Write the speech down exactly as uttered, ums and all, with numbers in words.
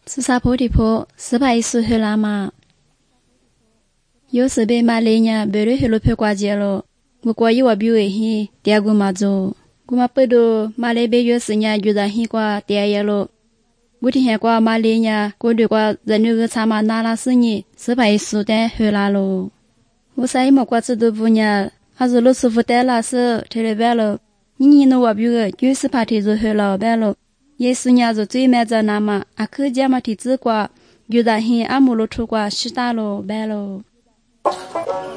是啥坡的坡，是怕一时回来嘛？有时被马来人被人黑了拍挂街了，我过一晚比为黑，第二个嘛做，我嘛不多马来被有时人就在黑挂第二了，我听下挂马来人过对挂人那个差嘛拿了是你，是怕一时的回来了，我啥也没挂子都不呢，还是老师傅带了是贴了白了，你你那我比个就是怕贴着回来白了。耶稣娘子最美在那嘛，阿克家嘛提子瓜，就在黑阿姆罗出瓜，西大罗白了。